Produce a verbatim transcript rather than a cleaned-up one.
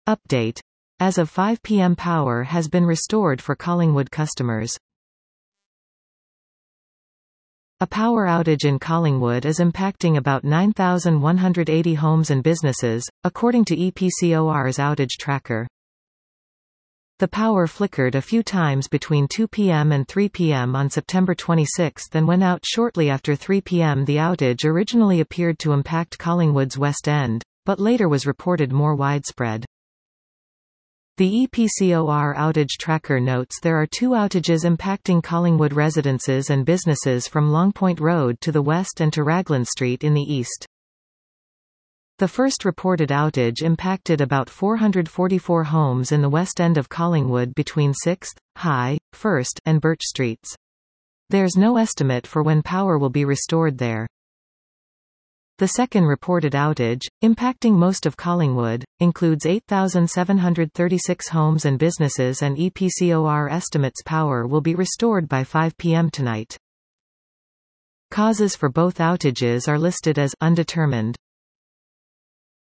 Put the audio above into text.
Update. As of five p m power has been restored for Collingwood customers. A power outage in Collingwood is impacting about nine thousand one hundred eighty homes and businesses, according to E P C O R's outage tracker. The power flickered a few times between two p m and three p m on September twenty-sixth and went out shortly after three p m The outage originally appeared to impact Collingwood's West End, but later was reported more widespread. The E P C O R outage tracker notes there are two outages impacting Collingwood residences and businesses from Longpoint Road to the west and to Raglan Street in the east. The first reported outage impacted about four hundred forty-four homes in the west end of Collingwood between sixth, High, first, and Birch Streets. There's no estimate for when power will be restored there. The second reported outage, impacting most of Collingwood, includes eight thousand seven hundred thirty-six homes and businesses, and E P C O R estimates power will be restored by five p m tonight. Causes for both outages are listed as undetermined.